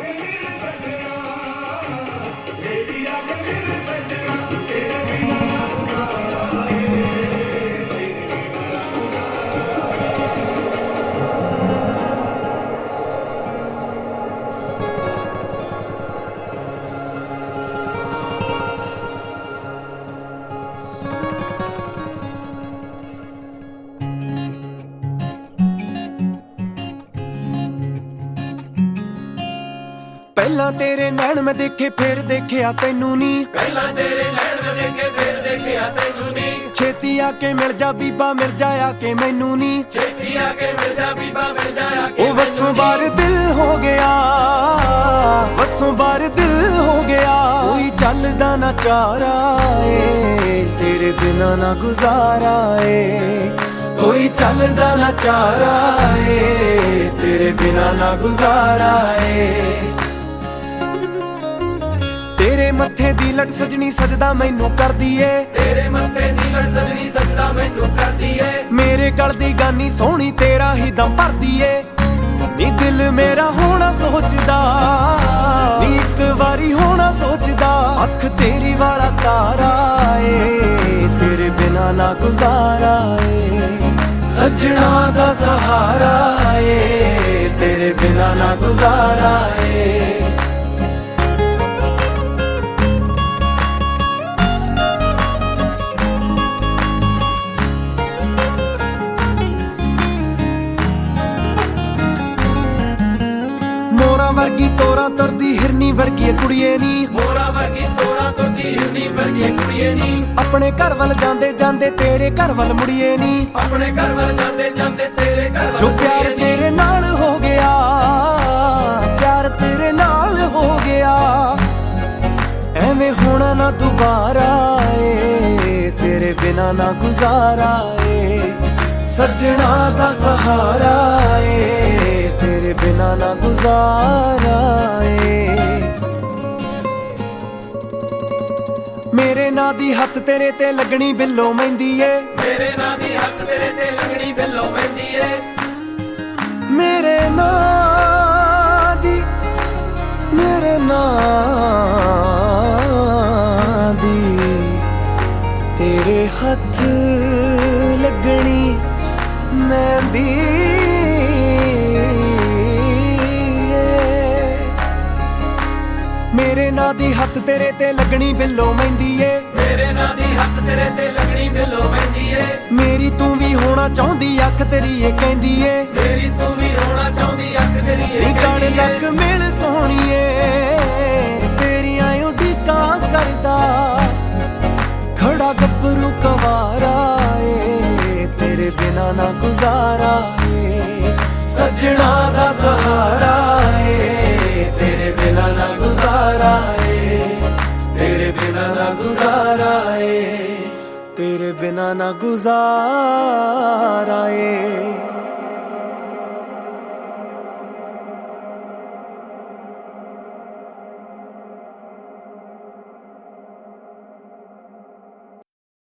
ਪਹਿਲਾਂ ਤੇਰੇ ਨੈਣ ਮੈਂ ਦੇਖੇ ਫੇਰ ਦੇਖਿਆ ਤੈਨੂੰ ਨੀ, ਪਹਿਲਾਂ ਤੇਰੇ ਨੈਣ ਮੈਂ ਦੇਖੇ ਫੇਰ ਦੇਖਿਆ ਤੈਨੂੰ ਨੀ। ਛੇਤੀ ਆ ਕੇ ਮਿਲ ਜਾ ਬੀਬਾ ਮਿਲ ਜਾ ਆ ਕੇ ਮੈਨੂੰ ਨੀ, ਛੇਤੀ ਆ ਕੇ ਮਿਲ ਜਾ ਬੀਬਾ ਮਿਲ ਜਾ ਆ ਕੇ ਉਹ ਵਸੋਂ ਬਾਰ ਦਿਲ ਹੋ ਗਿਆ, ਵਸੋਂ ਬਾਰ ਦਿਲ ਹੋ ਗਿਆ। ਕੋਈ ਚੱਲਦਾ ਨਾ ਚਾਰਾ ਏ ਤੇਰੇ ਬਿਨਾ ਨਾ ਗੁਜ਼ਾਰਾ ਏ, ਕੋਈ ਚੱਲਦਾ ਨਾ ਚਾਰਾ ਏ ਤੇਰੇ ਬਿਨਾ ਨਾ ਗੁਜ਼ਾਰਾ ਏ। ਤੇਰੇ ਮੱਥੇ ਦੀ ਲਟ ਸਜਣੀ ਸਜਦਾ ਮੈਨੂੰ ਕਰਦੀ ਏ, ਤੇਰੇ ਮੱਥੇ ਦੀ ਲਟ ਸਜਣੀ ਸਜਦਾ ਮੈਨੂੰ ਕਰਦੀ ਏ। ਮੇਰੇ ਗਲ ਦੀ ਗਾਨੀ ਸੋਹਣੀ ਤੇਰਾ ਹੀ ਦਮ ਭਰਦੀ ਏ, ਨੀ ਦਿਲ ਮੇਰਾ ਹੋਣਾ ਸੋਚਦਾ, ਨੀ ਇੱਕ ਵਾਰੀ ਹੋਣਾ ਸੋਚਦਾ। ਅੱਖ ਤੇਰੀ ਵਾਲਾ ਤਾਰਾ ਏ ਤੇਰੇ ਬਿਨਾ ਨਾ ਗੁਜ਼ਾਰਾ ਏ, ਸੱਜਣਾ ਦਾ ਸਹਾਰਾ ਏ ਤੇਰੇ ਬਿਨਾ ਨਾ ਗੁਜ਼ਾਰਾ ਏ। ਮੋਰਾਂ ਵਰਗੀ ਤੋਰਾਂ ਤੁਰਦੀ ਹਿਰਨੀ ਵਰਗੀ ਕੁੜੀਏ ਨੀ, ਮੋਰਾਂ ਵਰਗੀ ਤੋਰਾਂ ਤੁਰਦੀ ਹਿਰਨੀ ਵਰਗੀ ਕੁੜੀਏ ਨੀ। ਆਪਣੇ ਘਰ ਵੱਲ ਜਾਂਦੇ ਜਾਂਦੇ ਤੇਰੇ ਘਰ ਵੱਲ ਮੁੜੀਏ ਨੀ, ਆਪਣੇ ਘਰ ਵੱਲ ਜਾਂਦੇ ਜਾਂਦੇ ਤੇਰੇ ਘਰ ਵੱਲ ਜੋ ਪਿਆਰ ਤੇਰੇ ਨਾਲ ਹੋ ਗਿਆ, ਪਿਆਰ ਤੇਰੇ ਨਾਲ ਹੋ ਗਿਆ। ਐਵੇਂ ਹੋਣਾ ਨਾ ਦੁਬਾਰਾ ਏ ਤੇਰੇ ਬਿਨਾ ਨਾ ਗੁਜ਼ਾਰਾ ਏ, ਸੱਜਣਾ ਦਾ ਸਹਾਰਾ ਏ ਤੇਰੇ ਬਿਨਾ ਨਾ ਗੁਜ਼ਾਰਾ ਏ। ਮੇਰੇ ਨਾਂ ਦੀ ਹੱਥ ਤੇਰੇ ਤੇ ਲੱਗਣੀ ਬਿੱਲੋ ਮਹਿੰਦੀ ਏ, ਮੇਰੇ ਨਾਂ ਦੀ ਹੱਥ ਤੇਰੇ ਤੇ ਲੱਗਣੀ ਬਿੱਲੋ ਮਹਿੰਦੀ ਏ। ਮੇਰੇ ਨਾਂ ਦੀ, ਮੇਰੇ ਨਾਂ ਦੀ ਤੇਰੇ ਹੱਥ ਲੱਗਣੀ ਮਹਿੰਦੀ ਏ। ਮੇਰੇ ਨਾਂ ਦੀ ਹੱਥ ਤੇਰੇ ਤੇ ਲੱਗਣੀ ਬਿੱਲੋ ਮਹਿੰਦੀ ਏ, ਮੇਰੇ ਨਾਂ ਦੀ ਹੱਥ ਤੇਰੇ ਤੇ ਲੱਗਣੀ ਬਿੱਲੋ ਮਹਿੰਦੀ ਏ। ਮੇਰੀ ਤੂੰ ਵੀ ਹੋਣਾ ਚਾਹੁੰਦੀ ਅੱਖ ਤੇਰੀ ਏ ਕਹਿੰਦੀ ਏ, ਮੇਰੀ ਤੂੰ ਵੀ ਹੋਣਾ ਚਾਹੁੰਦੀ ਅੱਖ ਤੇਰੀ ਏ ਨੀ ਗੜ ਕਹਿੰਦੀ ਲੱਗ ਏ। ਮਿਲ ਸੋਹਣੀਏ ਤੇਰੀਆਂ ਉਡੀਕਾਂ ਕਰਦਾ, ਖੜਾ ਗੱਭਰੂ ਕਵਾਰਾ ਏ ਤੇਰੇ ਬਿਨਾ ਨਾ ਗੁਜ਼ਾਰਾ ਏ, ਸੱਜਣਾ ਦਾ ਸਹਾਰਾ ਏ ਤੇਰੇ ਬਿਨਾ ਨਾ ਗੁਜ਼ਾਰਾ ਏ, ਤੇਰੇ ਬਿਨਾ ਨਾ ਗੁਜ਼ਾਰਾ ਏ, ਤੇਰੇ ਬਿਨਾ ਨਾ ਗੁਜ਼ਾਰਾ ਏ।